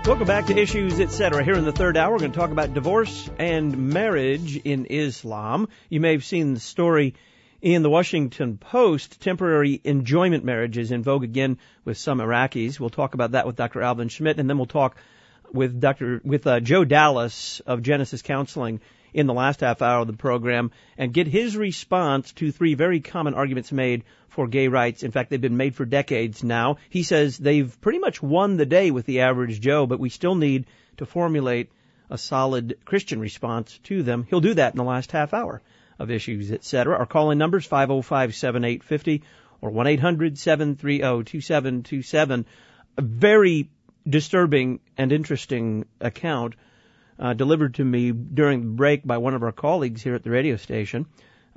Welcome back to Issues, Etc. Here in the third hour, we're going to talk about divorce and marriage in Islam. You may have seen the story in the Washington Post. Temporary enjoyment marriage is in vogue again with some Iraqis. We'll talk about that with Dr. Alvin Schmidt, and then we'll talk with Joe Dallas of Genesis Counseling in the last half hour of the program and get his response to three very common arguments made for gay rights. In fact, they've been made for decades now. He says they've pretty much won the day with the average Joe, but we still need to formulate a solid Christian response to them. He'll do that in the last half hour of Issues, Etc. Our call-in numbers 505-7850 or 1-800-730-2727. A very disturbing and interesting account delivered to me during the break by one of our colleagues here at the radio station.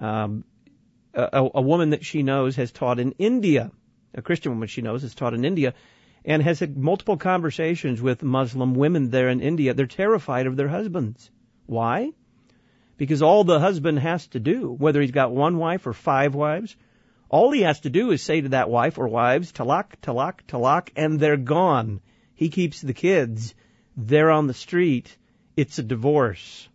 A woman that she knows has taught in India, a Christian woman she knows has taught in India, and has had multiple conversations with Muslim women there in India. They're terrified of their husbands. Why? Because all the husband has to do, whether he's got one wife or five wives, all he has to do is say to that wife or wives, talak, talak, talak, and they're gone. He keeps the kids. They're on the street. It's a divorce.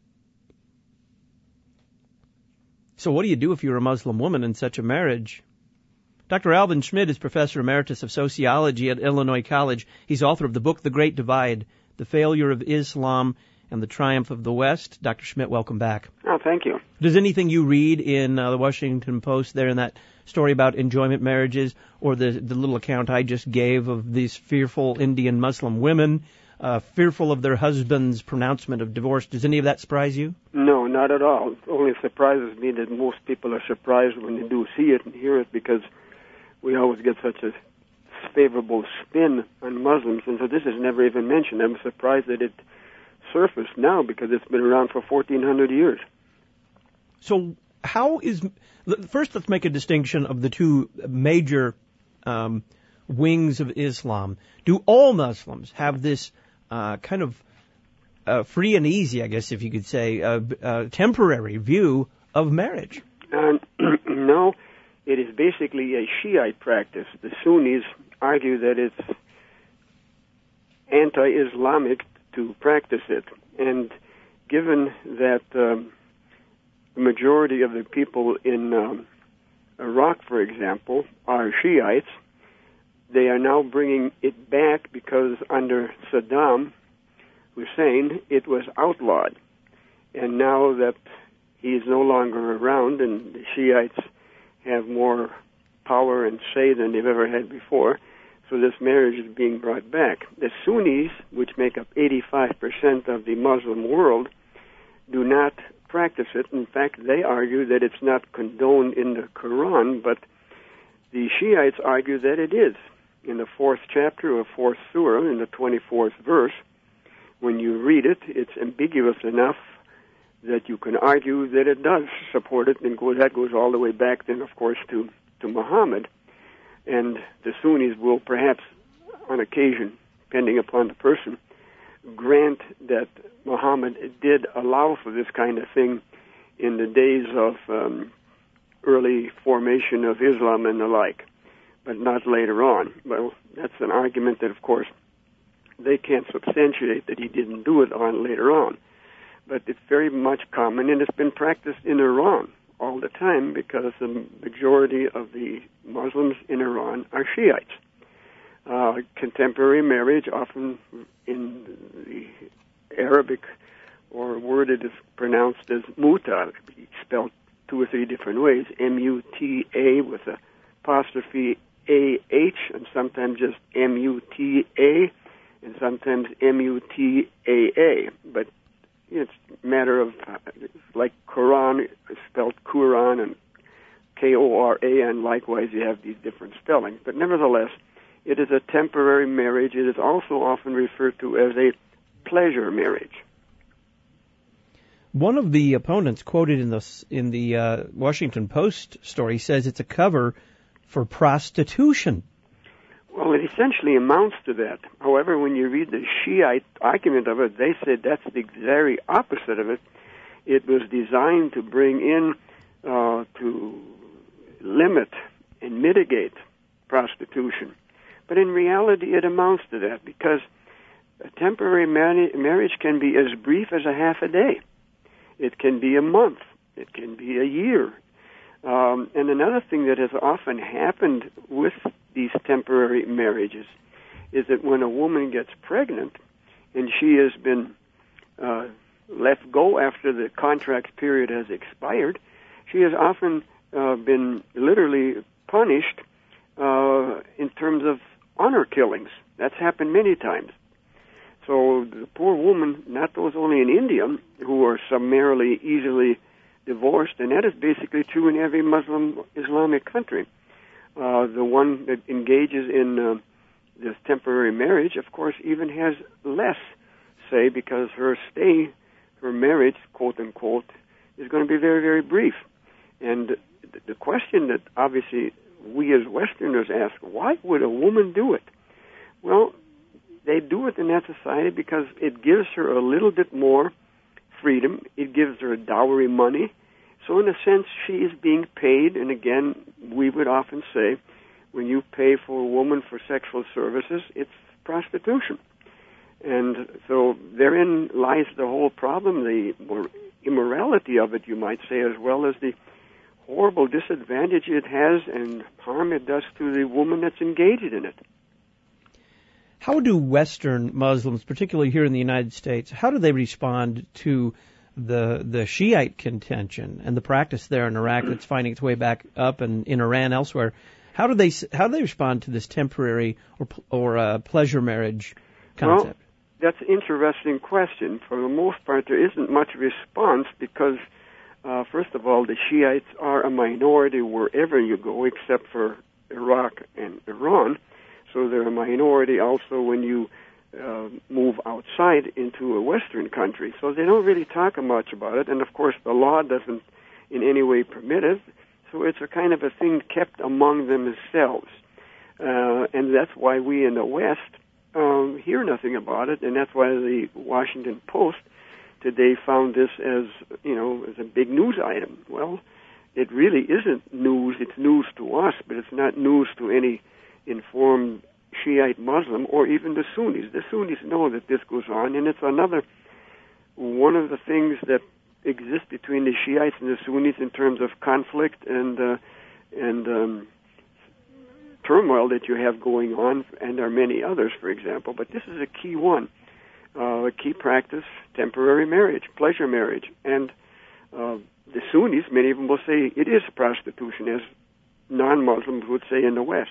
So what do you do if you're a Muslim woman in such a marriage? Dr. Alvin Schmidt is Professor Emeritus of Sociology at Illinois College. He's author of the book, The Great Divide, The Failure of Islam and the Triumph of the West. Dr. Schmidt, welcome back. Oh, thank you. Does anything you read in the Washington Post there in that story about enjoyment marriages or the little account I just gave of these fearful Indian Muslim women, fearful of their husband's pronouncement of divorce, does any of that surprise you? No, not at all. It only surprises me that most people are surprised when they do see it and hear it, because we always get such a favorable spin on Muslims, and so this is never even mentioned. I'm surprised that it surfaced now, because it's been around for 1,400 years. So first let's make a distinction of the two major wings of Islam. Do all Muslims have this kind of free and easy, I guess if you could say, temporary view of marriage? No, it is basically a Shiite practice. The Sunnis argue that it's anti-Islamic to practice it. And given that the majority of the people in Iraq, for example, are Shiites, they are now bringing it back because under Saddam Hussein, it was outlawed. And now that he is no longer around and the Shiites have more power and say than they've ever had before, so this marriage is being brought back. The Sunnis, which make up 85% of the Muslim world, do not practice it. In fact, they argue that it's not condoned in the Quran, but the Shiites argue that it is. In the 4th chapter of 4th surah, in the 24th verse, when you read it, it's ambiguous enough that you can argue that it does support it, and that goes all the way back then, of course, to Muhammad. And the Sunnis will perhaps, on occasion, depending upon the person, grant that Muhammad did allow for this kind of thing in the days of early formation of Islam and the like, but not later on. Well, that's an argument that, of course, they can't substantiate that he didn't do it on later on. But it's very much common, and it's been practiced in Iran all the time, because the majority of the Muslims in Iran are Shiites. Contemporary marriage, often in the Arabic or word it is pronounced as muta, spelled two or three different ways, M-U-T-A with apostrophe A-H, and sometimes just M-U-T-A, and sometimes M-U-T-A-A. But it's a matter of, like Quran, spelled Quran, and K-O-R-A, and likewise you have these different spellings. But nevertheless, it is a temporary marriage. It is also often referred to as a pleasure marriage. One of the opponents quoted in the Washington Post story says it's a cover for prostitution. Well, it essentially amounts to that. However, when you read the Shiite argument of it, they said that's the very opposite of it. It was designed to bring in, to limit and mitigate prostitution. But in reality, it amounts to that, because A temporary marriage can be as brief as a half a day. It can be a month. It can be a year. And another thing that has often happened with these temporary marriages is that when a woman gets pregnant and she has been let go after the contract period has expired, she has often been literally punished in terms of honor killings. That's happened many times. So the poor woman, not those only in India, who are summarily easily divorced, and that is basically true in every Muslim Islamic country. The one that engages in this temporary marriage, of course, even has less say because her marriage, quote unquote, is going to be very, very brief. And the question that obviously we as Westerners ask, why would a woman do it? Well, they do it in that society because it gives her a little bit more freedom. It gives her dowry money. So in a sense, she is being paid. And again, we would often say, when you pay for a woman for sexual services, it's prostitution. And so therein lies the whole problem, the immorality of it, you might say, as well as the horrible disadvantage it has and harm it does to the woman that's engaged in it. How do Western Muslims, particularly here in the United States, how do they respond to the Shiite contention and the practice there in Iraq that's finding its way back up and in Iran elsewhere? How do they respond to this temporary or pleasure marriage concept? Well, that's an interesting question. For the most part, there isn't much response because, first of all, the Shiites are a minority wherever you go, except for Iraq and Iran. So they're a minority also when you move outside into a Western country. So they don't really talk much about it. And, of course, the law doesn't in any way permit it. So it's a kind of a thing kept among themselves. And that's why we in the West hear nothing about it. And that's why the Washington Post today found this as a big news item. Well, it really isn't news. It's news to us, but it's not news to any informed Shiite Muslim or even the Sunnis. The Sunnis know that this goes on, and it's another one of the things that exists between the Shiites and the Sunnis in terms of conflict and turmoil that you have going on, and there are many others, for example. But this is a key one, a key practice: temporary marriage, pleasure marriage, and the Sunnis, many of them will say it is prostitution, as non-Muslims would say in the West.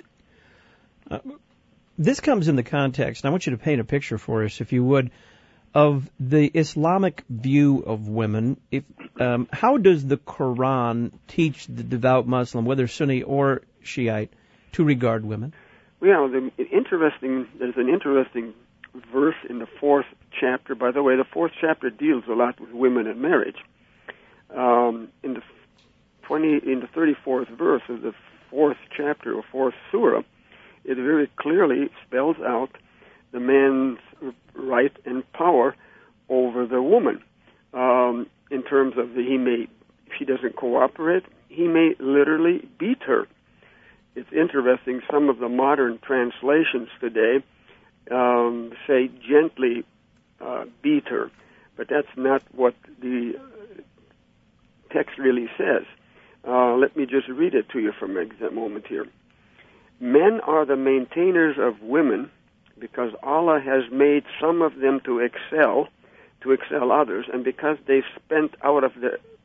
This comes in the context, and I want you to paint a picture for us, if you would, of the Islamic view of women. How does the Quran teach the devout Muslim, whether Sunni or Shiite, to regard women? Well, there's an interesting verse in the 4th chapter. By the way, the 4th chapter deals a lot with women and marriage. In the 34th verse of the 4th chapter or 4th surah, it very clearly spells out the man's right and power over the woman. In terms of if she doesn't cooperate, he may literally beat her. It's interesting, some of the modern translations today say gently beat her, but that's not what the text really says. Let me just read it to you for a moment here. Men are the maintainers of women because Allah has made some of them to excel others, and because they spend out of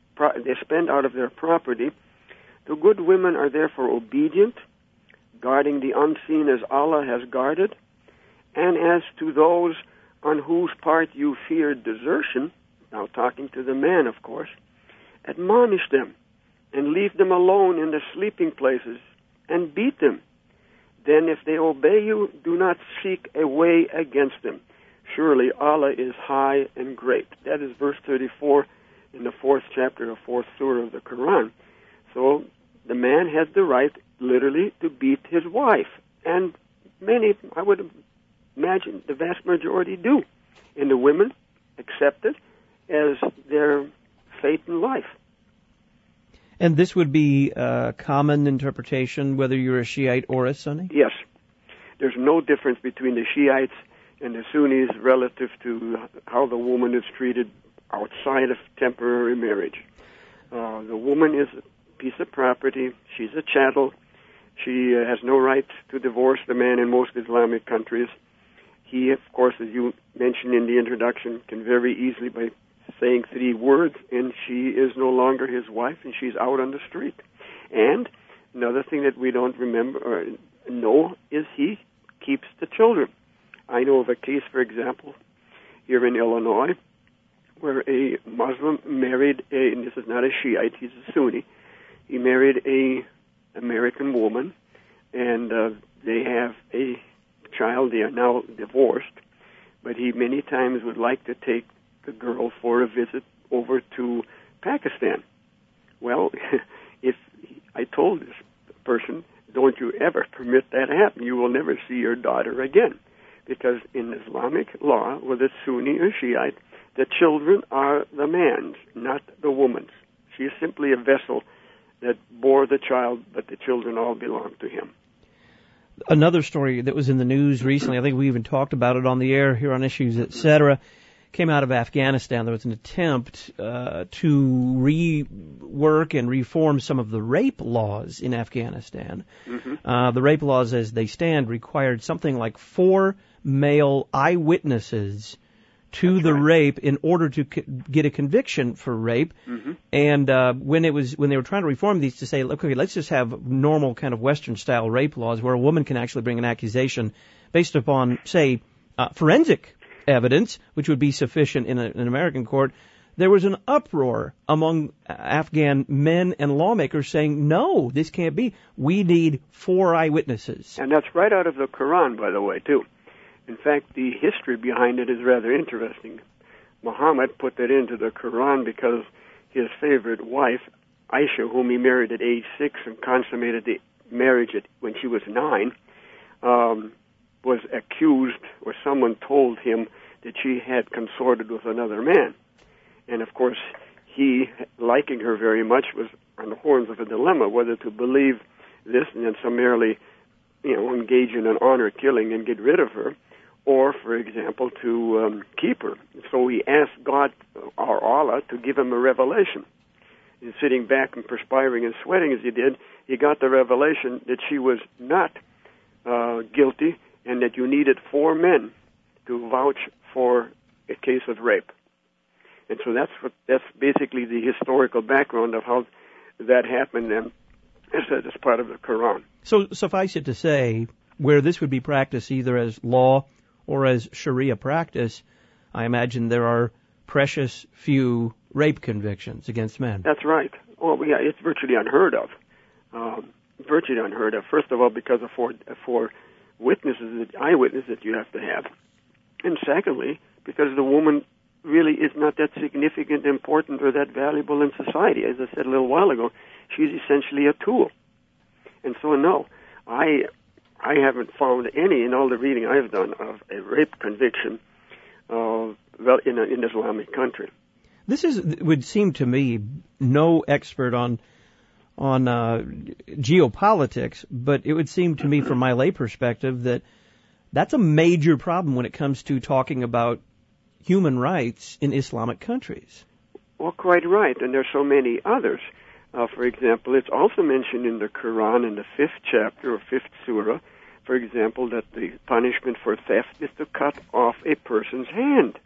their property. The good women are therefore obedient, guarding the unseen as Allah has guarded. And as to those on whose part you fear desertion, now talking to the man, of course, admonish them and leave them alone in the sleeping places and beat them. Then if they obey you, do not seek a way against them. Surely Allah is high and great. That is verse 34 in the 4th chapter of 4th surah of the Quran. So the man has the right, literally, to beat his wife. And many, I would imagine, the vast majority do. And the women accept it as their fate in life. And this would be a common interpretation, whether you're a Shiite or a Sunni? Yes. There's no difference between the Shiites and the Sunnis relative to how the woman is treated outside of temporary marriage. The woman is a piece of property. She's a chattel. She has no right to divorce the man in most Islamic countries. He, of course, as you mentioned in the introduction, can very easily, by saying 3 words, and she is no longer his wife, and she's out on the street. And another thing that we don't remember or know is he keeps the children. I know of a case, for example, here in Illinois, where a Muslim married and this is not a Shiite, he's a Sunni. He married a American woman, and they have a child. They are now divorced, but he many times would like to take the girl for a visit over to Pakistan. Well, if I told this person, don't you ever permit that to happen. You will never see your daughter again. Because in Islamic law, whether it's Sunni or Shiite, the children are the man's, not the woman's. She is simply a vessel that bore the child, but the children all belong to him. Another story that was in the news recently, I think we even talked about it on the air here on Issues, Etc., came out of Afghanistan. There was an attempt to rework and reform some of the rape laws in Afghanistan. Mm-hmm. The rape laws, as they stand, required something like 4 male eyewitnesses to the rape in order to get a conviction for rape. Mm-hmm. And when they were trying to reform these to say, okay, let's just have normal kind of Western-style rape laws where a woman can actually bring an accusation based upon, say, forensic evidence, which would be sufficient in an American court, there was an uproar among Afghan men and lawmakers saying, no, this can't be. We need 4 eyewitnesses. And that's right out of the Quran, by the way, too. In fact, the history behind it is rather interesting. Muhammad put that into the Quran because his favorite wife, Aisha, whom he married at age 6 and consummated the marriage when she was 9, was accused, or someone told him that she had consorted with another man. And of course, he, liking her very much, was on the horns of a dilemma whether to believe this and then summarily, engage in an honor killing and get rid of her, or, for example, to keep her. So he asked God, or Allah, to give him a revelation. And sitting back and perspiring and sweating as he did, he got the revelation that she was not guilty, and that you needed 4 men to vouch for a case of rape. And so that's basically the historical background of how that happened, and as I said, it's part of the Quran. So suffice it to say, where this would be practiced either as law or as Sharia practice, I imagine there are precious few rape convictions against men. That's right. Well, yeah, it's virtually unheard of. Virtually unheard of. First of all, because of four eyewitnesses that you have to have. And secondly, because the woman really is not that significant, important, or that valuable in society. As I said a little while ago, she's essentially a tool. And so, no, I haven't found any, in all the reading I've done, of a rape conviction in an Islamic country. This would seem to me no expert on geopolitics, but it would seem to me from my lay perspective that that's a major problem when it comes to talking about human rights in Islamic countries. Well, quite right, and there's so many others. For example, it's also mentioned in the Quran in the 5th chapter or 5th surah, for example, that the punishment for theft is to cut off a person's hand.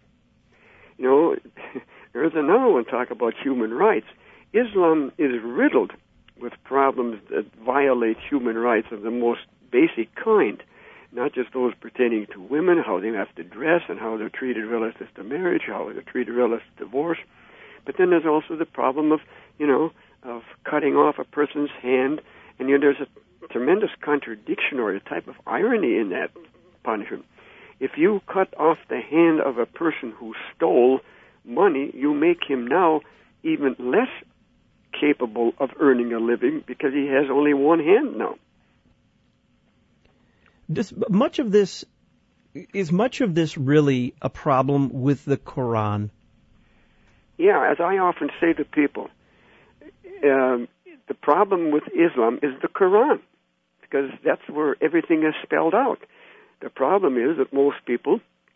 There's another one talk about human rights. Islam is riddled with problems that violate human rights of the most basic kind, not just those pertaining to women, how they have to dress and how they're treated relative to marriage, how they're treated relative to divorce. But then there's also the problem of cutting off a person's hand. And there's a tremendous contradiction or a type of irony in that punishment. If you cut off the hand of a person who stole money, you make him now even less capable of earning a living because he has only one hand now. Is much of this really a problem with the Quran? Yeah, as I often say to people, the problem with Islam is the Quran, because that's where everything is spelled out. The problem is that most people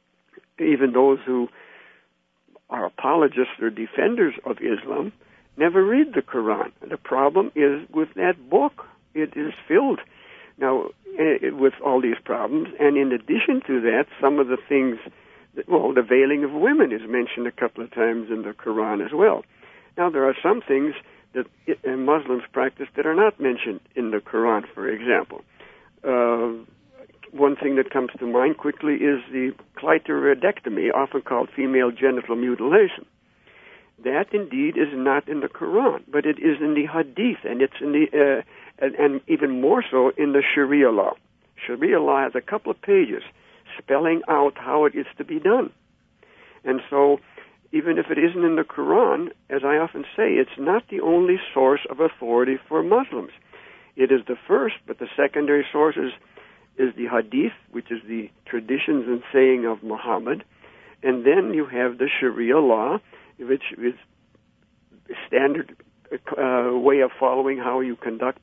even those who are apologists or defenders of Islam never read the Quran. The problem is with that book. It is filled now with all these problems, and in addition to that, some of the things, the veiling of women is mentioned a couple of times in the Quran as well. Now, there are some things that Muslims practice that are not mentioned in the Quran, for example. One thing that comes to mind quickly is the clitoridectomy, often called female genital mutilation. That indeed is not in the Quran, but it is in the Hadith, and it's in the and even more so in the Sharia law. Sharia law has a couple of pages spelling out how it is to be done. And so, even if it isn't in the Quran, as I often say, it's not the only source of authority for Muslims. It is the first, but the secondary source is the Hadith, which is the traditions and saying of Muhammad. And then you have the Sharia law, which is a standard way of following how you conduct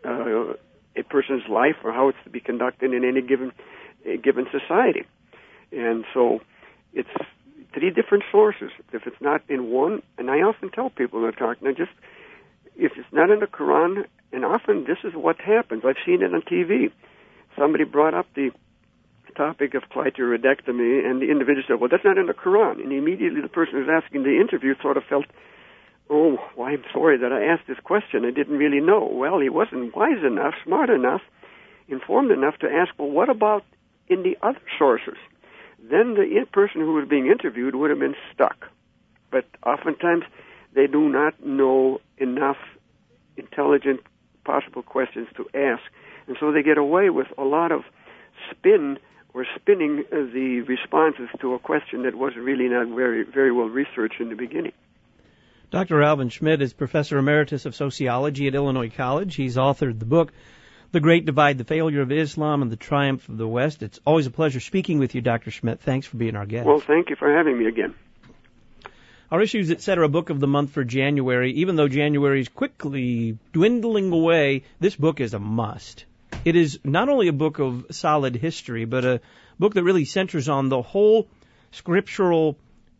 a person's life or how it's to be conducted in any given society. And so it's three different sources. If it's not in one, and I often tell people that talk, now just if it's not in the Quran, and often this is what happens. I've seen it on TV. Somebody brought up the topic of clitoridectomy, and the individual said, well, that's not in the Quran. And immediately the person who's asking the interview sort of felt, oh, well, I'm sorry that I asked this question. I didn't really know. Well, he wasn't wise enough, smart enough, informed enough to ask, well, what about in the other sources? Then the person who was being interviewed would have been stuck. But oftentimes they do not know enough intelligent possible questions to ask. And so they get away with a lot of spin or spinning the responses to a question that was really not very, very well researched in the beginning. Dr. Alvin Schmidt is Professor Emeritus of Sociology at Illinois College. He's authored the book, The Great Divide, The Failure of Islam and the Triumph of the West. It's always a pleasure speaking with you, Dr. Schmidt. Thanks for being our guest. Well, thank you for having me again. Our Issues, Etc. book of the month for January. Even though January is quickly dwindling away, this book is a must. It is not only a book of solid history, but a book that really centers on the whole scriptural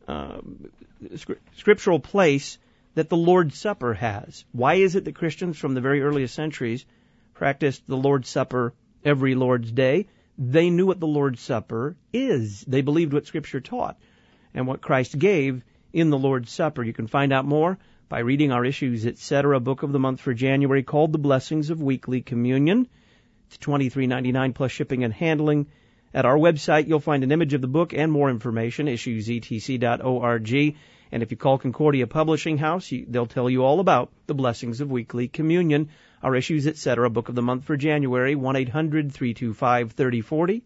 place that the Lord's Supper has. Why is it that Christians from the very earliest centuries practiced the Lord's Supper every Lord's Day? They knew what the Lord's Supper is. They believed what Scripture taught and what Christ gave in the Lord's Supper. You can find out more by reading our Issues, Etc. book of the month for January called The Blessings of Weekly Communion. It's $23.99 plus shipping and handling. At our website, you'll find an image of the book and more information, issuesetc.org. And if you call Concordia Publishing House, they'll tell you all about the Blessings of Weekly Communion. Our Issues, Etc. book of the month for January, 1-800-325-3040,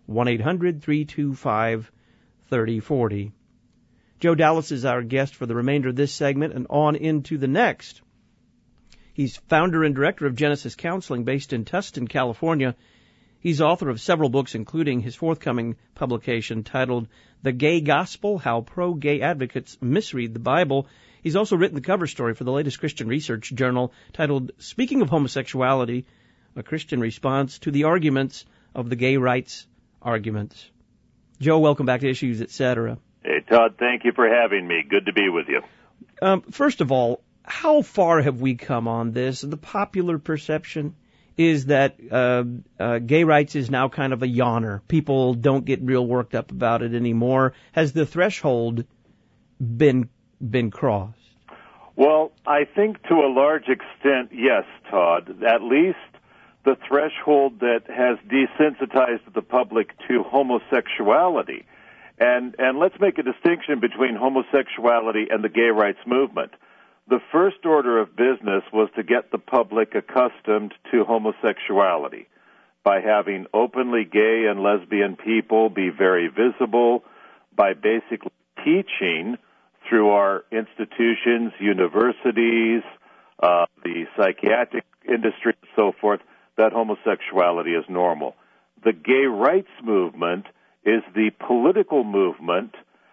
1-800-325-3040. Joe Dallas is our guest for the remainder of this segment and on into the next. He's founder and director of Genesis Counseling based in Tustin, California. He's author of several books, including his forthcoming publication titled The Gay Gospel, How Pro-Gay Advocates Misread the Bible. He's also written the cover story for the latest Christian research journal titled Speaking of Homosexuality, a Christian Response to the Arguments of the Gay Rights Arguments. Joe, welcome back to Issues, Etc. Hey, Todd, thank you for having me. Good to be with you. First of all, how far have we come on this? The popular perception is that gay rights is now kind of a yawner. People don't get real worked up about it anymore. Has the threshold been crossed? Well, I think to a large extent, yes, Todd. At least the threshold that has desensitized the public to homosexuality. And let's make a distinction between homosexuality and the gay rights movement. The first order of business was to get the public accustomed to homosexuality by having openly gay and lesbian people be very visible, by basically teaching through our institutions, universities, the psychiatric industry, and so forth, that homosexuality is normal. The gay rights movement is the political movement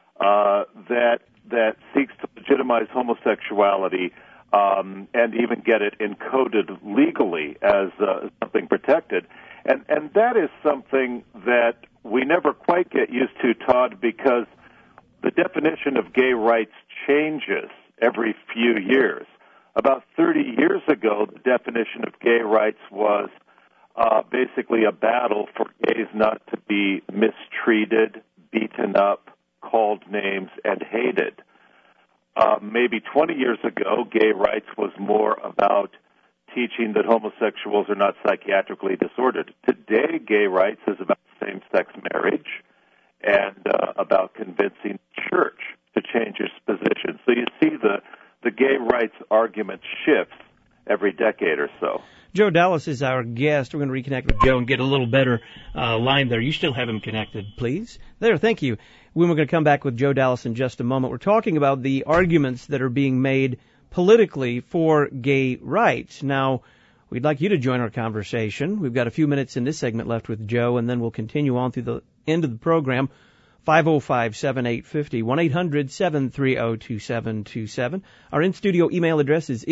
that seeks to legitimize homosexuality and even get it encoded legally as something protected. And that is something that we never quite get used to, Todd, because the definition of gay rights changes every few years. About 30 years ago, the definition of gay rights was basically a battle for gays not to be mistreated, beaten up, called names, and hated. Maybe 20 years ago, gay rights was more about teaching that homosexuals are not psychiatrically disordered. Today, gay rights is about same-sex marriage and about convincing the church to change its position. So you see the gay rights argument shifts every decade or so. Joe Dallas is our guest. We're going to reconnect with Joe and get a little better line there. You still have him connected, please. There, thank you. When we're going to come back with Joe Dallas in just a moment, we're talking about the arguments that are being made politically for gay rights. Now, we'd like you to join our conversation. We've got a few minutes in this segment left with Joe, and then we'll continue on through the end of the program. 505-7850, 1-800-730-2727. Our in-studio email address is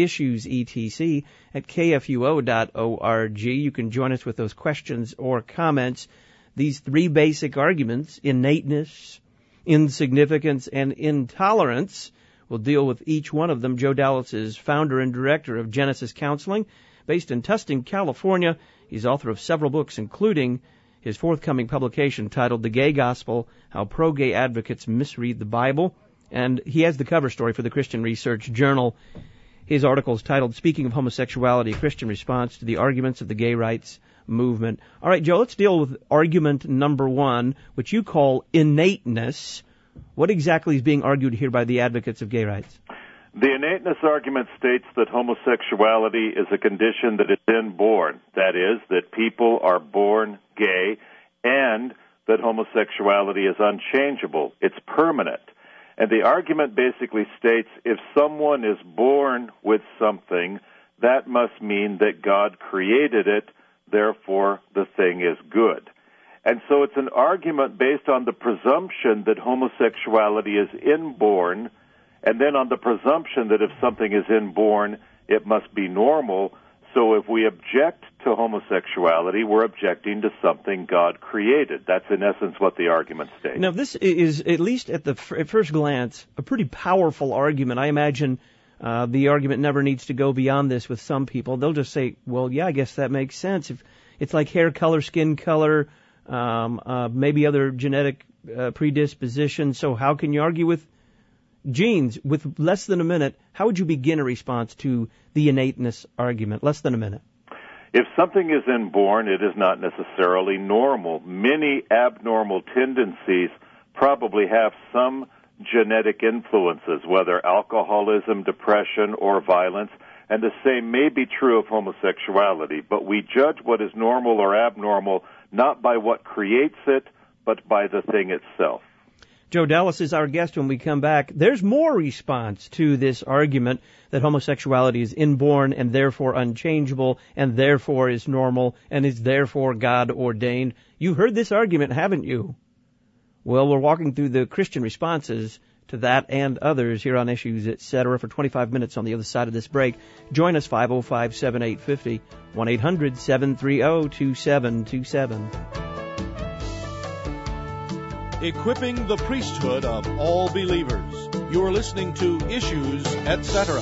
issuesetc@kfuo.org. You can join us with those questions or comments. These three basic arguments, innateness, insignificance, and intolerance, we'll deal with each one of them. Joe Dallas is founder and director of Genesis Counseling, based in Tustin, California. He's author of several books, including his forthcoming publication titled The Gay Gospel, How Pro-Gay Advocates Misread the Bible. And he has the cover story for the Christian Research Journal. His article is titled Speaking of Homosexuality, a Christian Response to the Arguments of the Gay Rights Movement. All right, Joe, let's deal with argument number one, which you call innateness. What exactly is being argued here by the advocates of gay rights? The innateness argument states that homosexuality is a condition that is inborn. That is, that people are born gay, and that homosexuality is unchangeable. It's permanent. And the argument basically states if someone is born with something, that must mean that God created it, therefore the thing is good. And so it's an argument based on the presumption that homosexuality is inborn, and then on the presumption that if something is inborn, it must be normal. So if we object to homosexuality, we're objecting to something God created. That's in essence what the argument states. Now, this is, at least at first glance, a pretty powerful argument. I imagine the argument never needs to go beyond this with some people. They'll just say, well, yeah, I guess that makes sense. If it's like hair color, skin color, maybe other genetic predispositions. So how can you argue with genes? With less than a minute, how would you begin a response to the innateness argument? Less than a minute. If something is inborn, it is not necessarily normal. Many abnormal tendencies probably have some genetic influences, whether alcoholism, depression, or violence, and the same may be true of homosexuality. But we judge what is normal or abnormal not by what creates it, but by the thing itself. Joe Dallas is our guest when we come back. There's more response to this argument that homosexuality is inborn and therefore unchangeable and therefore is normal and is therefore God ordained. You heard this argument, haven't you? Well, we're walking through the Christian responses to that and others here on Issues, Etc. for 25 minutes on the other side of this break. Join us, 505-7850, 1-800-730-2727. Equipping the priesthood of all believers. You're listening to Issues, Etc.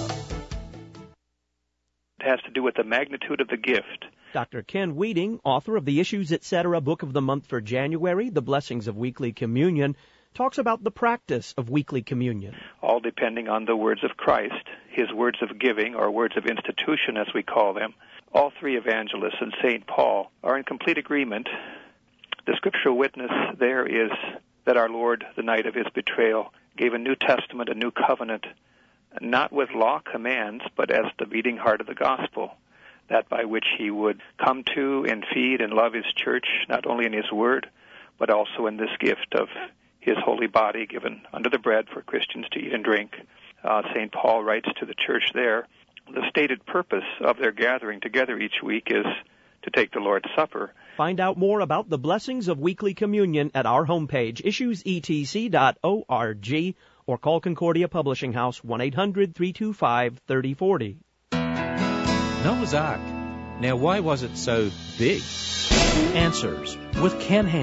It has to do with the magnitude of the gift. Dr. Ken Weeding, author of the Issues, Etc. Book of the Month for January, The Blessings of Weekly Communion, talks about the practice of weekly communion. All depending on the words of Christ, his words of giving, or words of institution as we call them. All three evangelists and St. Paul are in complete agreement. The scriptural witness there is that our Lord, the night of his betrayal, gave a New Testament, a new covenant, not with law commands, but as the beating heart of the gospel, that by which he would come to and feed and love his church, not only in his word, but also in this gift of his holy body given under the bread for Christians to eat and drink. St. Paul writes to the church there, the stated purpose of their gathering together each week is to take the Lord's Supper. Find out more about the blessings of weekly communion at our homepage, issuesetc.org, or call Concordia Publishing House, 1-800-325-3040. Noah's Ark. Now, why was it so big? Answers with Ken Ham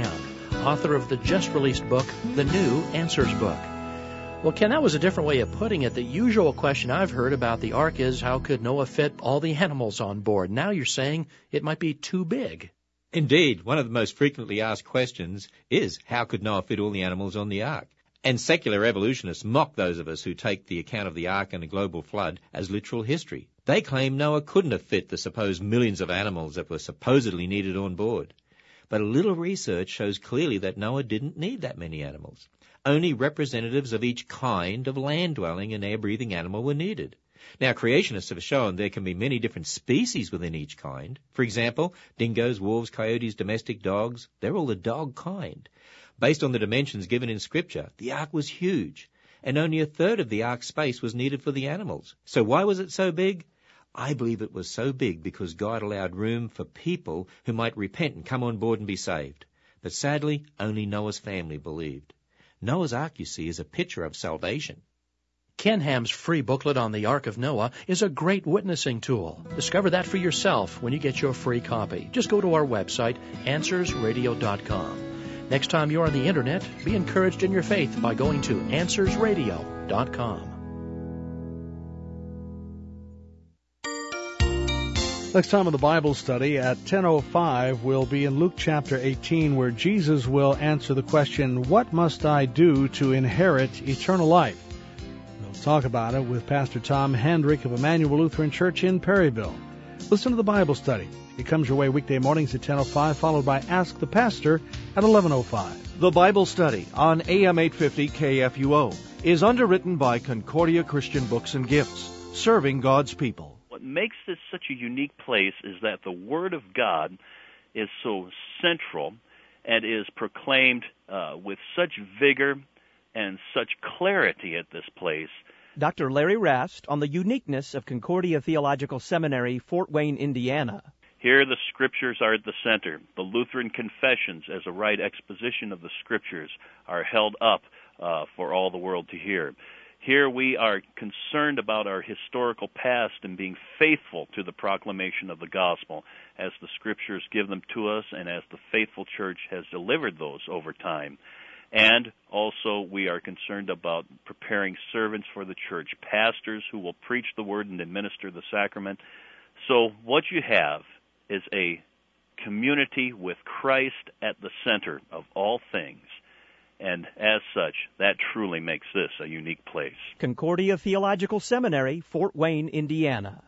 author of the just-released book, The New Answers Book. Well, Ken, that was a different way of putting it. The usual question I've heard about the ark is, how could Noah fit all the animals on board? Now you're saying it might be too big. Indeed, one of the most frequently asked questions is, how could Noah fit all the animals on the ark? And secular evolutionists mock those of us who take the account of the ark and the global flood as literal history. They claim Noah couldn't have fit the supposed millions of animals that were supposedly needed on board. But a little research shows clearly that Noah didn't need that many animals. Only representatives of each kind of land-dwelling and air-breathing animal were needed. Now, creationists have shown there can be many different species within each kind. For example, dingoes, wolves, coyotes, domestic dogs, they're all the dog kind. Based on the dimensions given in Scripture, the ark was huge, and only a third of the ark's space was needed for the animals. So why was it so big? I believe it was so big because God allowed room for people who might repent and come on board and be saved. But sadly, only Noah's family believed. Noah's Ark, you see, is a picture of salvation. Ken Ham's free booklet on the Ark of Noah is a great witnessing tool. Discover that for yourself when you get your free copy. Just go to our website, AnswersRadio.com. Next time you're on the Internet, be encouraged in your faith by going to AnswersRadio.com. Next time on the Bible study at 10:05, we'll be in Luke chapter 18, where Jesus will answer the question, what must I do to inherit eternal life? We'll talk about it with Pastor Tom Hendrick of Emmanuel Lutheran Church in Perryville. Listen to the Bible study. It comes your way weekday mornings at 10:05, followed by Ask the Pastor at 11:05. The Bible study on AM 850 KFUO is underwritten by Concordia Christian Books and Gifts, serving God's people. What makes this such a unique place is that the Word of God is so central and is proclaimed with such vigor and such clarity at this place. Dr. Larry Rast on the uniqueness of Concordia Theological Seminary, Fort Wayne, Indiana. Here the Scriptures are at the center. The Lutheran confessions, as a right exposition of the Scriptures, are held up for all the world to hear. Here we are concerned about our historical past and being faithful to the proclamation of the gospel as the Scriptures give them to us and as the faithful church has delivered those over time. And also we are concerned about preparing servants for the church, pastors who will preach the word and administer the sacrament. So what you have is a community with Christ at the center of all things. And as such, that truly makes this a unique place. Concordia Theological Seminary, Fort Wayne, Indiana.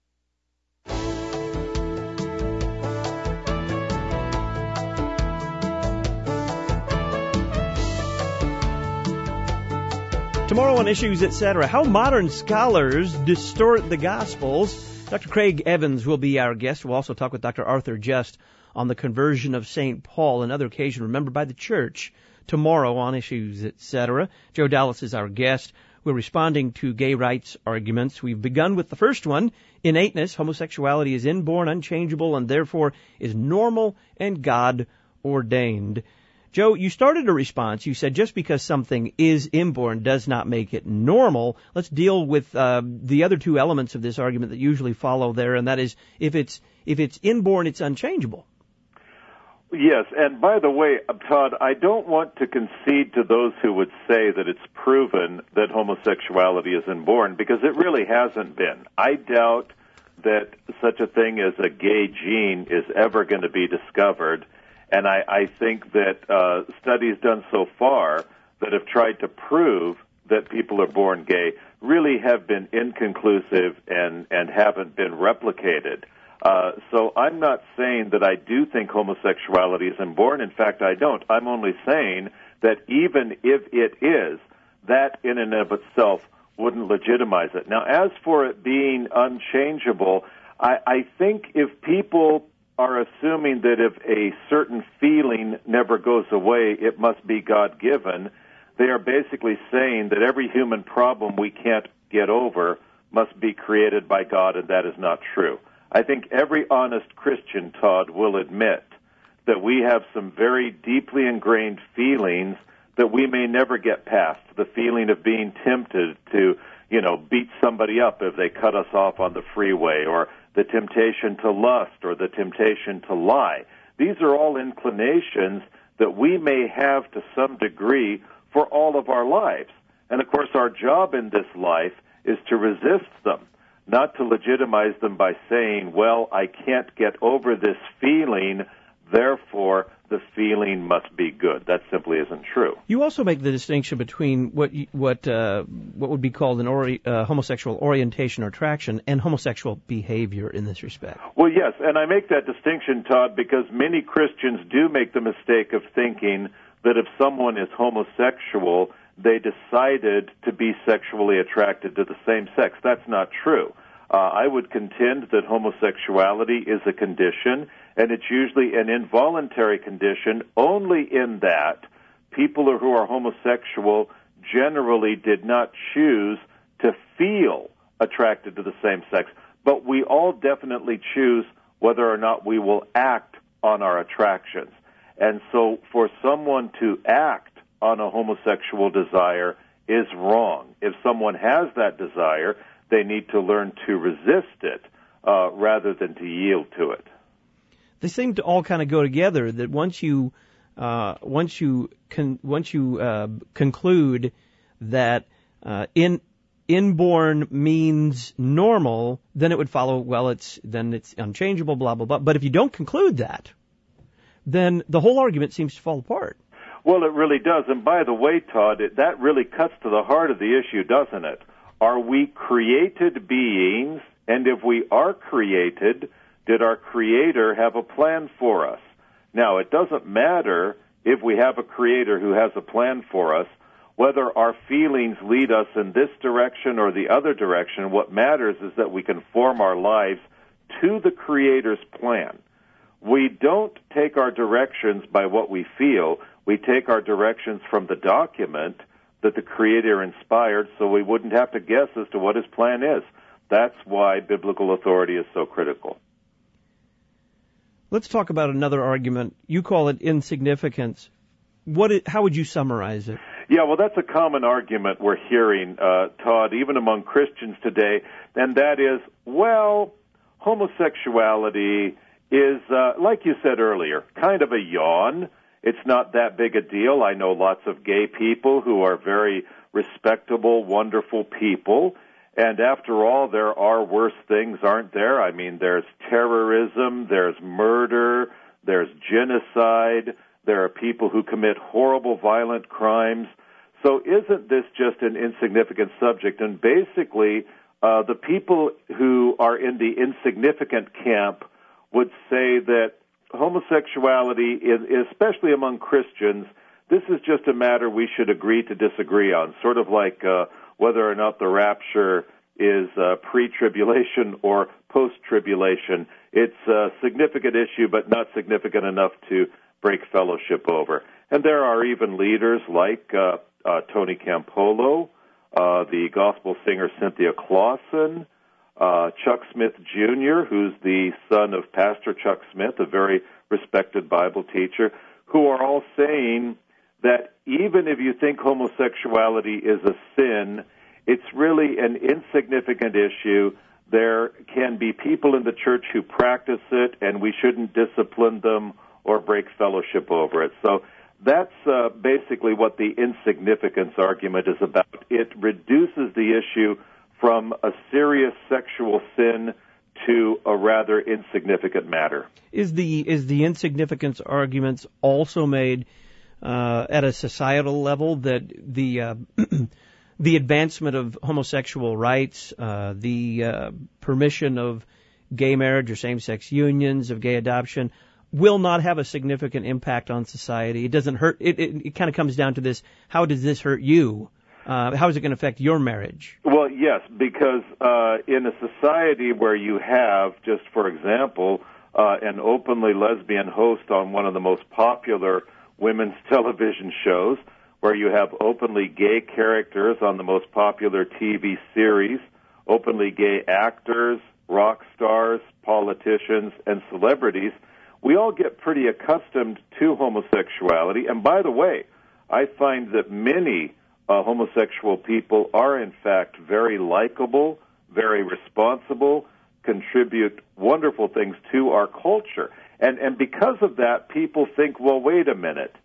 Tomorrow on Issues, Etc., how modern scholars distort the Gospels. Dr. Craig Evans will be our guest. We'll also talk with Dr. Arthur Just on the conversion of St. Paul, another occasion remembered by the Church. Tomorrow on Issues, Etc. Joe Dallas is our guest. We're responding to gay rights arguments. We've begun with the first one, innateness. Homosexuality is inborn, unchangeable, and therefore is normal and God-ordained. Joe, you started a response. You said just because something is inborn does not make it normal. Let's deal with the other two elements of this argument that usually follow there, and that is if it's inborn, it's unchangeable. Yes, and by the way, Todd, I don't want to concede to those who would say that it's proven that homosexuality is inborn, because it really hasn't been. I doubt that such a thing as a gay gene is ever going to be discovered, and I think that studies done so far that have tried to prove that people are born gay really have been inconclusive and haven't been replicated. So I'm not saying that I do think homosexuality is inborn. In fact, I don't. I'm only saying that even if it is, that in and of itself wouldn't legitimize it. Now, as for it being unchangeable, I think if people are assuming that if a certain feeling never goes away, it must be God-given, they are basically saying that every human problem we can't get over must be created by God, and that is not true. I think every honest Christian, Todd, will admit that we have some very deeply ingrained feelings that we may never get past. The feeling of being tempted to, beat somebody up if they cut us off on the freeway, or the temptation to lust, or the temptation to lie. These are all inclinations that we may have to some degree for all of our lives. And of course, our job in this life is to resist them, not to legitimize them by saying, well, I can't get over this feeling, therefore the feeling must be good. That simply isn't true. You also make the distinction between what would be called an homosexual orientation or attraction and homosexual behavior in this respect. Well, yes, and I make that distinction, Todd, because many Christians do make the mistake of thinking that if someone is homosexual, they decided to be sexually attracted to the same sex. That's not true. I would contend that homosexuality is a condition, and it's usually an involuntary condition, only in that people who are homosexual generally did not choose to feel attracted to the same sex. But we all definitely choose whether or not we will act on our attractions. And so for someone to act on a homosexual desire is wrong. If someone has that desire, they need to learn to resist it rather than to yield to it. They seem to all kind of go together. That once you conclude that inborn means normal, then it would follow. Well, it's unchangeable, blah blah blah. But if you don't conclude that, then the whole argument seems to fall apart. Well, it really does. And by the way, Todd, that really cuts to the heart of the issue, doesn't it? Are we created beings? And if we are created, did our Creator have a plan for us? Now, it doesn't matter if we have a Creator who has a plan for us, whether our feelings lead us in this direction or the other direction. What matters is that we conform our lives to the Creator's plan. We don't take our directions by what we feel. We take our directions from the document that the Creator inspired, so we wouldn't have to guess as to what His plan is. That's why biblical authority is so critical. Let's talk about another argument. You call it insignificance. How would you summarize it? Yeah, well, that's a common argument we're hearing, Todd, even among Christians today, and that is, well, homosexuality is, like you said earlier, kind of a yawn. It's not that big a deal. I know lots of gay people who are very respectable, wonderful people. And after all, there are worse things, aren't there? I mean, there's terrorism, there's murder, there's genocide, there are people who commit horrible, violent crimes. So isn't this just an insignificant subject? And basically, the people who are in the insignificant camp would say that homosexuality, especially among Christians, this is just a matter we should agree to disagree on, sort of like whether or not the rapture is pre-tribulation or post-tribulation. It's a significant issue, but not significant enough to break fellowship over. And there are even leaders like Tony Campolo, the gospel singer Cynthia Clawson, Chuck Smith Jr., who's the son of Pastor Chuck Smith, a very respected Bible teacher, who are all saying that even if you think homosexuality is a sin, it's really an insignificant issue. There can be people in the church who practice it, and we shouldn't discipline them or break fellowship over it. So that's basically what the insignificance argument is about. It reduces the issue from a serious sexual sin to a rather insignificant matter. Is the insignificance arguments also made at a societal level, that the the advancement of homosexual rights, the permission of gay marriage or same-sex unions, of gay adoption, will not have a significant impact on society? It doesn't hurt. It kind of comes down to this: how does this hurt you? How is it going to affect your marriage? Well, yes, because in a society where you have, just for example, an openly lesbian host on one of the most popular women's television shows, where you have openly gay characters on the most popular TV series, openly gay actors, rock stars, politicians, and celebrities, we all get pretty accustomed to homosexuality. And by the way, I find that many homosexual people are, in fact, very likable, very responsible, contribute wonderful things to our culture. And because of that, people think, well, wait a minute.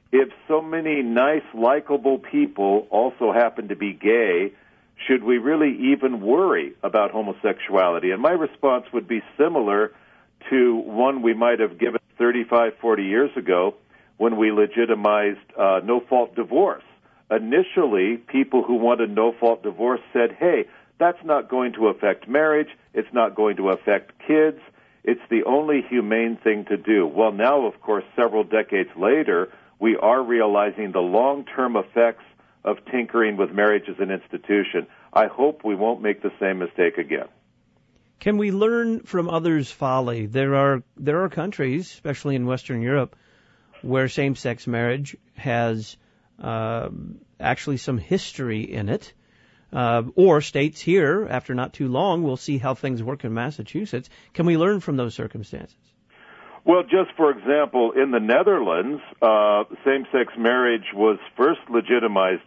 if so many nice, likable people also happen to be gay, should we really even worry about homosexuality? And my response would be similar to one we might have given 35, 40 years ago when we legitimized no-fault divorce. Initially, people who wanted no-fault divorce said, hey, that's not going to affect marriage, it's not going to affect kids, it's the only humane thing to do. Well, now, of course, several decades later, we are realizing the long-term effects of tinkering with marriage as an institution. I hope we won't make the same mistake again. Can we learn from others' folly? There are countries, especially in Western Europe, where same-sex marriage has actually some history in it. Or states here, after not too long, we'll see how things work in Massachusetts. Can we learn from those circumstances? Well, just for example, in the Netherlands, same-sex marriage was first legalized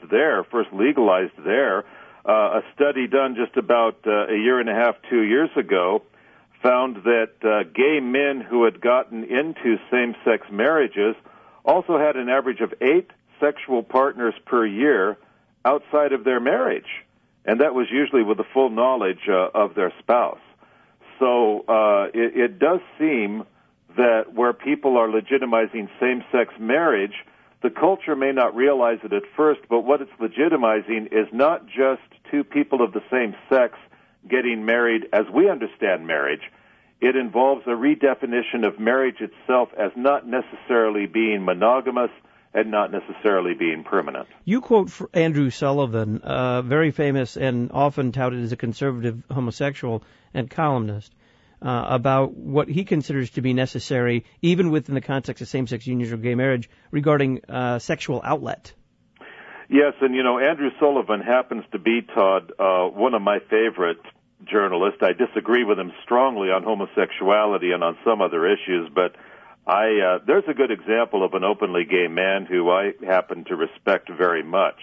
there. A study done just about a year and a half, 2 years ago, found that gay men who had gotten into same-sex marriages also had an average of 8 sexual partners per year outside of their marriage. And that was usually with the full knowledge of their spouse. So it does seem that where people are legitimizing same-sex marriage, the culture may not realize it at first, but what it's legitimizing is not just two people of the same sex getting married as we understand marriage. It involves a redefinition of marriage itself as not necessarily being monogamous and not necessarily being permanent. You quote Andrew Sullivan, very famous and often touted as a conservative homosexual and columnist, about what he considers to be necessary, even within the context of same-sex unions or gay marriage, regarding sexual outlet. Yes, and Andrew Sullivan happens to be, Todd, one of my favorite journalists. I disagree with him strongly on homosexuality and on some other issues, but there's a good example of an openly gay man who I happen to respect very much.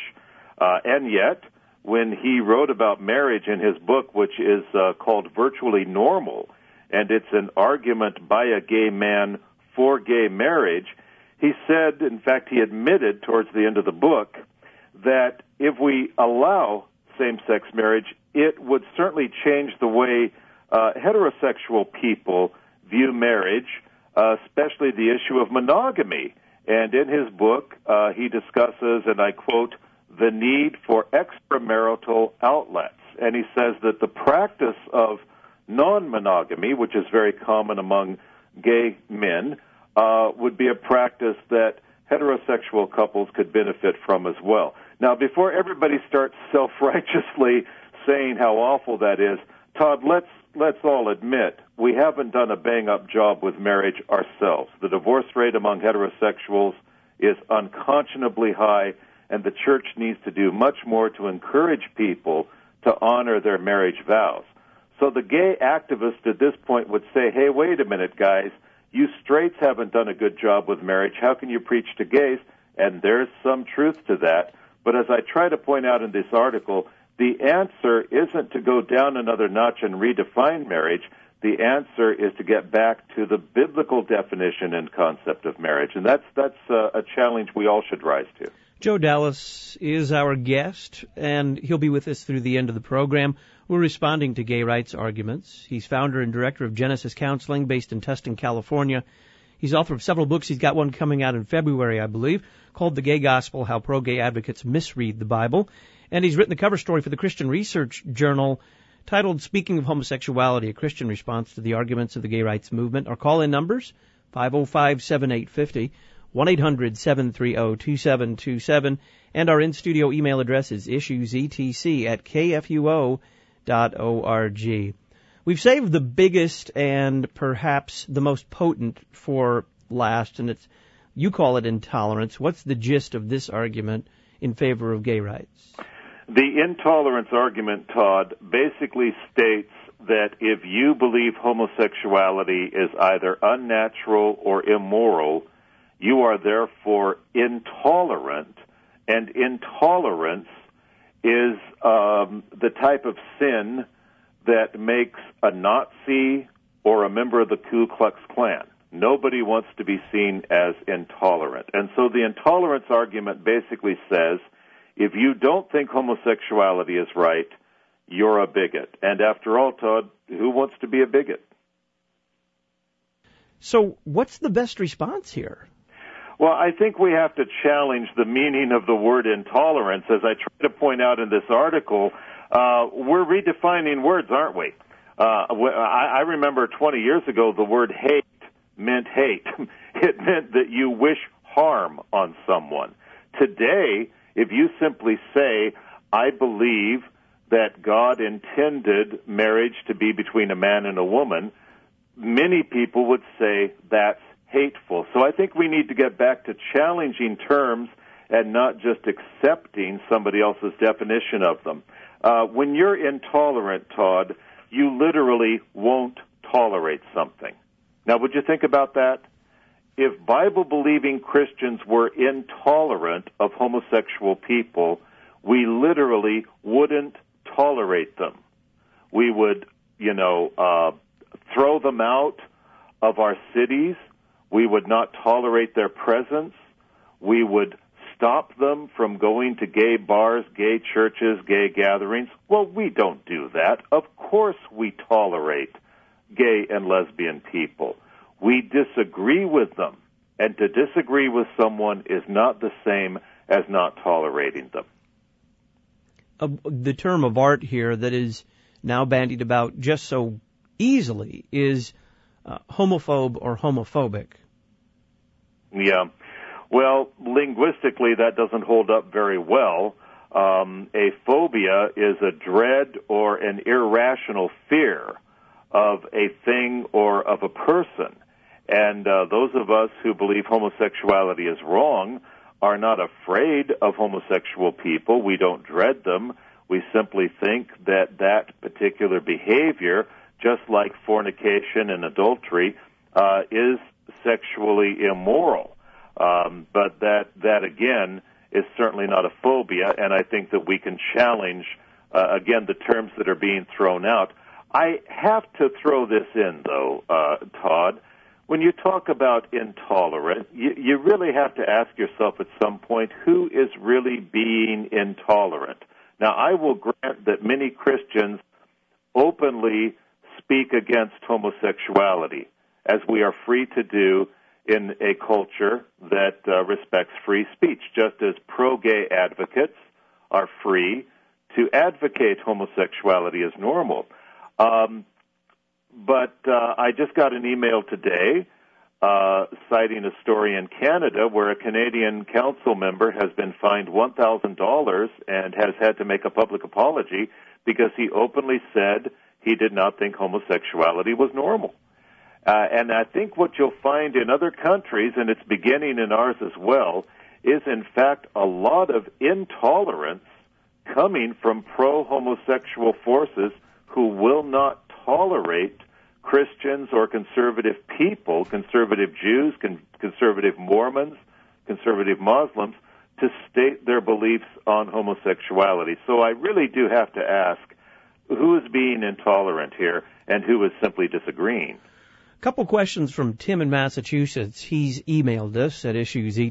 And yet, when he wrote about marriage in his book, which is called Virtually Normal, and it's an argument by a gay man for gay marriage, he said, in fact, he admitted towards the end of the book, that if we allow same-sex marriage, it would certainly change the way heterosexual people view marriage, especially the issue of monogamy. And in his book, he discusses, and I quote, the need for extramarital outlets. And he says that the practice of non-monogamy, which is very common among gay men, would be a practice that heterosexual couples could benefit from as well. Now, before everybody starts self-righteously saying how awful that is, Todd, let's all admit we haven't done a bang-up job with marriage ourselves. The divorce rate among heterosexuals is unconscionably high, and the church needs to do much more to encourage people to honor their marriage vows. So the gay activist at this point would say, hey, wait a minute, guys, you straights haven't done a good job with marriage. How can you preach to gays? And there's some truth to that. But as I try to point out in this article, the answer isn't to go down another notch and redefine marriage. The answer is to get back to the biblical definition and concept of marriage. And that's a challenge we all should rise to. Joe Dallas is our guest, and he'll be with us through the end of the program. We're responding to gay rights arguments. He's founder and director of Genesis Counseling, based in Tustin, California. He's author of several books. He's got one coming out in February, I believe, called The Gay Gospel, How Pro-Gay Advocates Misread the Bible. And he's written the cover story for the Christian Research Journal titled Speaking of Homosexuality, a Christian Response to the Arguments of the Gay Rights Movement. Our call-in numbers, 505-7850, 1-800-730-2727, and our in-studio email address is issuesetc@kfuo.org. We've saved the biggest and perhaps the most potent for last, and you call it intolerance. What's the gist of this argument in favor of gay rights? The intolerance argument, Todd, basically states that if you believe homosexuality is either unnatural or immoral, you are therefore intolerant, and intolerance is the type of sin that makes a Nazi or a member of the Ku Klux Klan. nobody wants to be seen as intolerant. And so the intolerance argument basically says, if you don't think homosexuality is right, you're a bigot. And after all, Todd, who wants to be a bigot? So what's the best response here? Well, I think we have to challenge the meaning of the word intolerance. As I try to point out in this article, we're redefining words, aren't we? I remember 20 years ago the word hate meant hate. It meant that you wish harm on someone. Today, if you simply say, I believe that God intended marriage to be between a man and a woman, many people would say that's hateful. So I think we need to get back to challenging terms and not just accepting somebody else's definition of them. When you're intolerant, Todd, you literally won't tolerate something. Now, would you think about that? If Bible-believing Christians were intolerant of homosexual people, we literally wouldn't tolerate them. We would, throw them out of our cities. We would not tolerate their presence. We would stop them from going to gay bars, gay churches, gay gatherings. Well, we don't do that. Of course we tolerate gay and lesbian people. We disagree with them. And to disagree with someone is not the same as not tolerating them. The term of art here that is now bandied about just so easily is homophobe or homophobic. Yeah. Well, linguistically, that doesn't hold up very well. A phobia is a dread or an irrational fear of a thing or of a person. And those of us who believe homosexuality is wrong are not afraid of homosexual people. We don't dread them. We simply think that that particular behavior, just like fornication and adultery, is sexually immoral. But that again is certainly not a phobia, and I think that we can challenge, again, the terms that are being thrown out. I have to throw this in, though, Todd. When you talk about intolerant, you really have to ask yourself at some point, who is really being intolerant? Now, I will grant that many Christians openly speak against homosexuality, as we are free to do in a culture that respects free speech, just as pro-gay advocates are free to advocate homosexuality as normal. But I just got an email today citing a story in Canada where a Canadian council member has been fined $1,000 and has had to make a public apology because he openly said he did not think homosexuality was normal. And I think what you'll find in other countries, and it's beginning in ours as well, is in fact a lot of intolerance coming from pro-homosexual forces who will not tolerate Christians or conservative people, conservative Jews, conservative Mormons, conservative Muslims, to state their beliefs on homosexuality. So I really do have to ask, who is being intolerant here and who is simply disagreeing? A couple questions from Tim in Massachusetts. He's emailed us at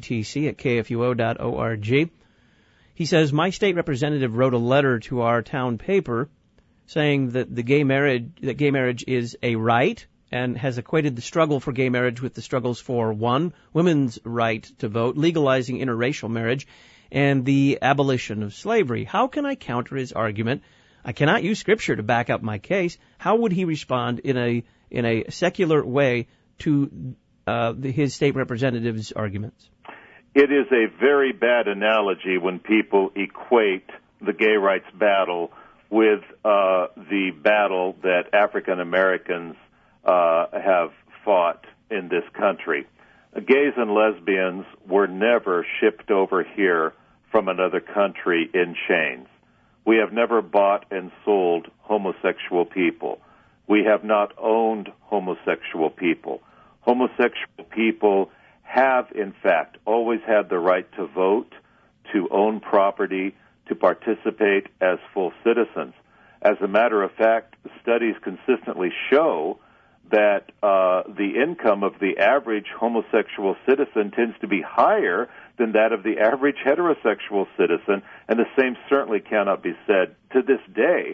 issuesetc@kfuo.org. He says, my state representative wrote a letter to our town paper saying that gay marriage is a right and has equated the struggle for gay marriage with the struggles for, one, women's right to vote, legalizing interracial marriage, and the abolition of slavery. How can I counter his argument? I cannot use Scripture to back up my case. How would he respond in a secular way to his state representative's arguments? It is a very bad analogy when people equate the gay rights battle with the battle that African Americans have fought in this country. Gays and lesbians were never shipped over here from another country in chains. We have never bought and sold homosexual people. We have not owned homosexual people. Homosexual people have, in fact, always had the right to vote, to own property, to participate as full citizens. As a matter of fact, studies consistently show that the income of the average homosexual citizen tends to be higher than that of the average heterosexual citizen, and the same certainly cannot be said to this day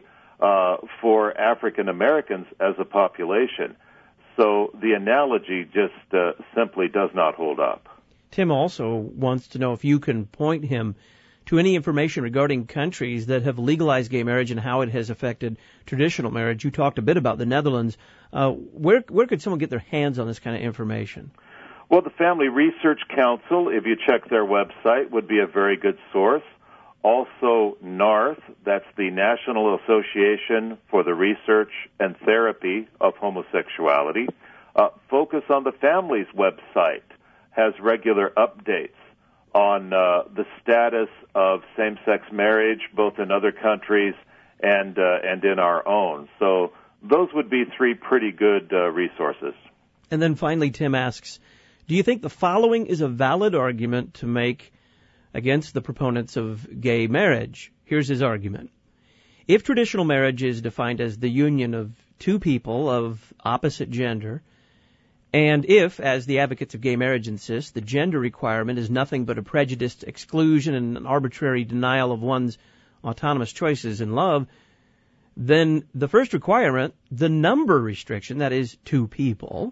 for African Americans as a population. So the analogy just simply does not hold up. Tim also wants to know if you can point him to any information regarding countries that have legalized gay marriage and how it has affected traditional marriage. You talked a bit about the Netherlands. Where could someone get their hands on this kind of information? Well, the Family Research Council, if you check their website, would be a very good source. Also, NARTH, that's the National Association for the Research and Therapy of Homosexuality. Focus on the Family's website has regular updates on the status of same-sex marriage, both in other countries and in our own. So those would be three pretty good resources. And then finally, Tim asks, do you think the following is a valid argument to make against the proponents of gay marriage? Here's his argument. If traditional marriage is defined as the union of two people of opposite gender, and if, as the advocates of gay marriage insist, the gender requirement is nothing but a prejudiced exclusion and an arbitrary denial of one's autonomous choices in love, then the first requirement, the number restriction, that is, two people,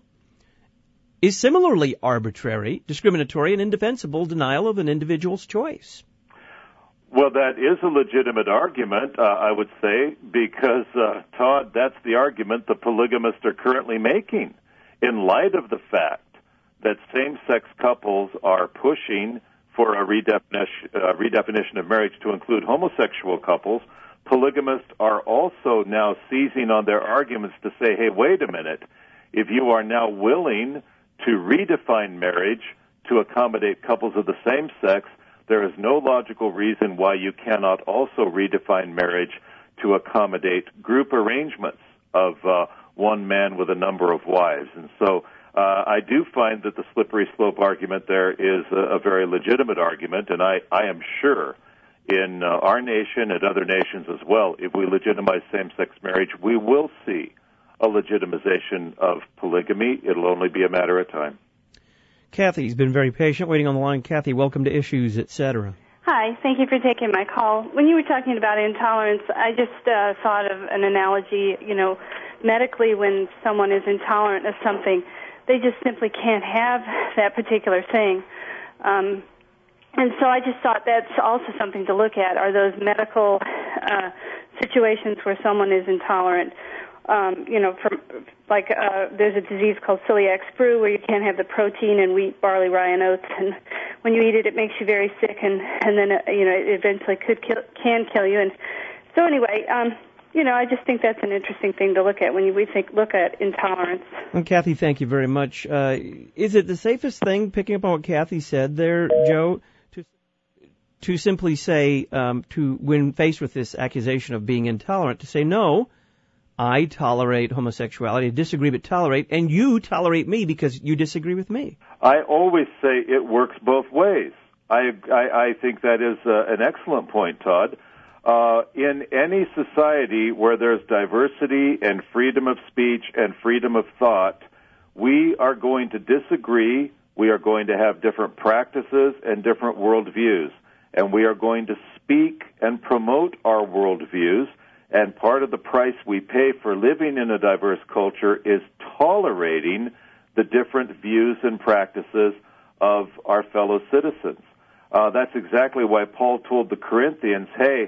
is similarly arbitrary, discriminatory, and indefensible denial of an individual's choice. Well, that is a legitimate argument, I would say, because, Todd, that's the argument the polygamists are currently making. In light of the fact that same-sex couples are pushing for a redefinition of marriage to include homosexual couples, polygamists are also now seizing on their arguments to say, hey, wait a minute, if you are now willing to redefine marriage to accommodate couples of the same sex, there is no logical reason why you cannot also redefine marriage to accommodate group arrangements of one man with a number of wives. And so I do find that the slippery slope argument there is a very legitimate argument, and I am sure in our nation and other nations as well, if we legitimize same-sex marriage, we will see a legitimization of polygamy. It'll only be a matter of time. Kathy's been very patient, waiting on the line. Kathy, welcome to Issues, etc. Hi, thank you for taking my call. When you were talking about intolerance, I just thought of an analogy. You know, medically, when someone is intolerant of something, they just simply can't have that particular thing. And so I just thought that's also something to look at. Are those medical situations where someone is intolerant? There's a disease called celiac sprue where you can't have the protein in wheat, barley, rye, and oats, and when you eat it, it makes you very sick, and then it eventually can kill you. And so anyway, I just think that's an interesting thing to look at when we look at intolerance. And Kathy, thank you very much. Is it the safest thing, picking up on what Kathy said there, Joe, to simply say, when faced with this accusation of being intolerant, to say, no, I tolerate homosexuality, I disagree but tolerate, and you tolerate me because you disagree with me? I always say it works both ways. I think that is an excellent point, Todd. In any society where there's diversity and freedom of speech and freedom of thought, we are going to disagree, we are going to have different practices and different worldviews, and we are going to speak and promote our worldviews. And part of the price we pay for living in a diverse culture is tolerating the different views and practices of our fellow citizens. That's exactly why Paul told the Corinthians, hey,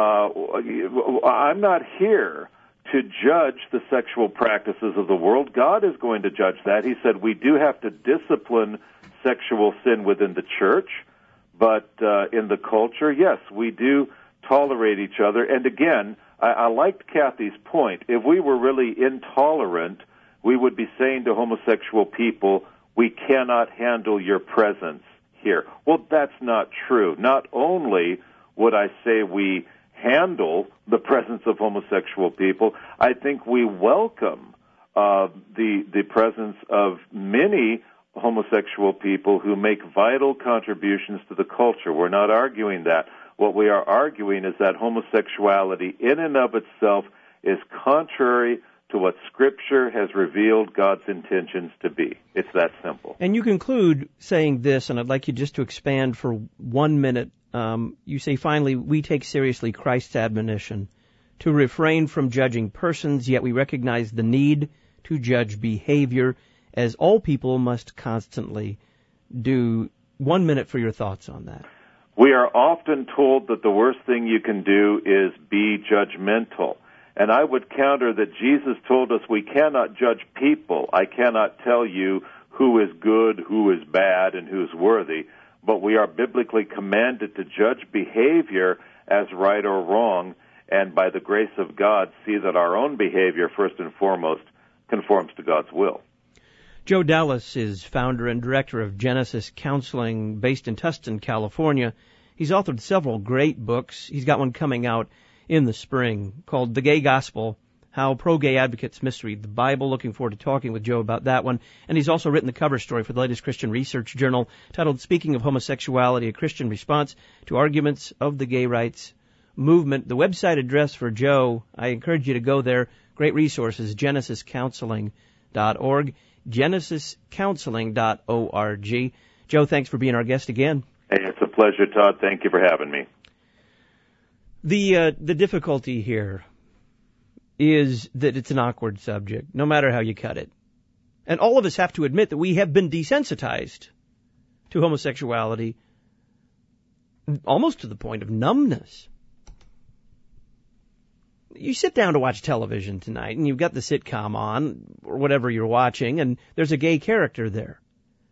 I'm not here to judge the sexual practices of the world. God is going to judge that. He said we do have to discipline sexual sin within the church, but in the culture, yes, we do tolerate each other. And again, I liked Kathy's point. If we were really intolerant, we would be saying to homosexual people, we cannot handle your presence here. Well, that's not true. Not only would I say we handle the presence of homosexual people, I think we welcome the presence of many homosexual people who make vital contributions to the culture. We're not arguing that. What we are arguing is that homosexuality in and of itself is contrary to what Scripture has revealed God's intentions to be. It's that simple. And you conclude saying this, and I'd like you just to expand for 1 minute. You say, finally, we take seriously Christ's admonition to refrain from judging persons, yet we recognize the need to judge behavior, as all people must constantly do. 1 minute for your thoughts on that. We are often told that the worst thing you can do is be judgmental. And I would counter that Jesus told us we cannot judge people. I cannot tell you who is good, who is bad, and who's worthy. But we are biblically commanded to judge behavior as right or wrong, and by the grace of God, see that our own behavior, first and foremost, conforms to God's will. Joe Dallas is founder and director of Genesis Counseling, based in Tustin, California. He's authored several great books. He's got one coming out in the spring called The Gay Gospel, How Pro-Gay Advocates Misread the Bible. Looking forward to talking with Joe about that one. And he's also written the cover story for the latest Christian Research Journal titled Speaking of Homosexuality, a Christian Response to Arguments of the Gay Rights Movement. The website address for Joe, I encourage you to go there. Great resources, genesiscounseling.org, genesiscounseling.org. Joe, thanks for being our guest again. Hey, it's a pleasure, Todd. Thank you for having me. The difficulty here is that it's an awkward subject, no matter how you cut it. And all of us have to admit that we have been desensitized to homosexuality almost to the point of numbness. You sit down to watch television tonight, and you've got the sitcom on, or whatever you're watching, and there's a gay character there.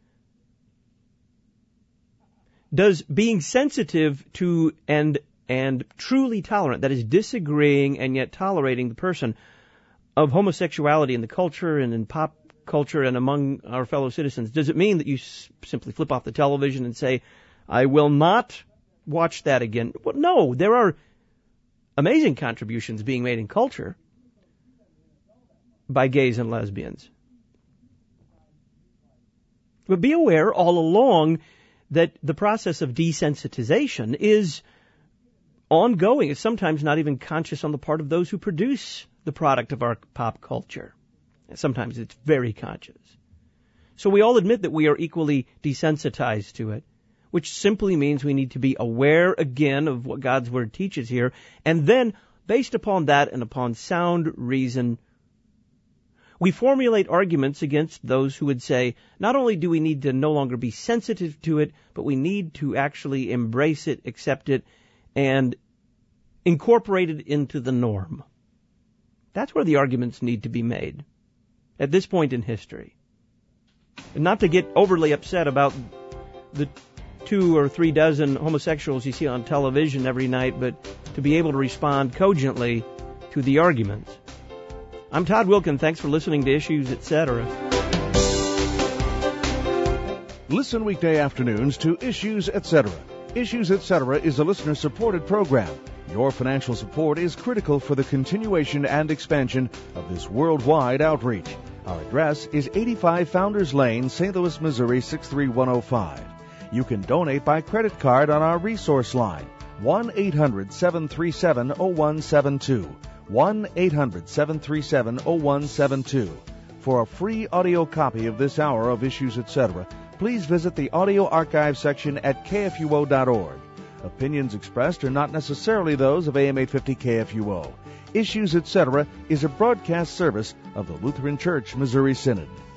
Does being sensitive to and truly tolerant, that is disagreeing and yet tolerating the person of homosexuality in the culture and in pop culture and among our fellow citizens, does it mean that you simply flip off the television and say, I will not watch that again? Well, no, there are amazing contributions being made in culture by gays and lesbians. But be aware all along that the process of desensitization is ongoing. It's sometimes not even conscious on the part of those who produce the product of our pop culture. Sometimes it's very conscious. So we all admit that we are equally desensitized to it, which simply means we need to be aware again of what God's Word teaches here, and then, based upon that and upon sound reason, we formulate arguments against those who would say, not only do we need to no longer be sensitive to it, but we need to actually embrace it, accept it, and incorporate it into the norm. That's where the arguments need to be made at this point in history. And not to get overly upset about the 2 or 3 dozen homosexuals you see on television every night, but to be able to respond cogently to the arguments. I'm Todd Wilkin. Thanks for listening to Issues, Etc. Listen weekday afternoons to Issues, Etc. Issues, Etc. is a listener-supported program. Your financial support is critical for the continuation and expansion of this worldwide outreach. Our address is 85 Founders Lane, St. Louis, Missouri, 63105. You can donate by credit card on our resource line, 1-800-737-0172. 1-800-737-0172. For a free audio copy of this hour of Issues, Etc., please visit the audio archive section at kfuo.org. Opinions expressed are not necessarily those of AM 850 KFUO. Issues, Etc. is a broadcast service of the Lutheran Church Missouri Synod.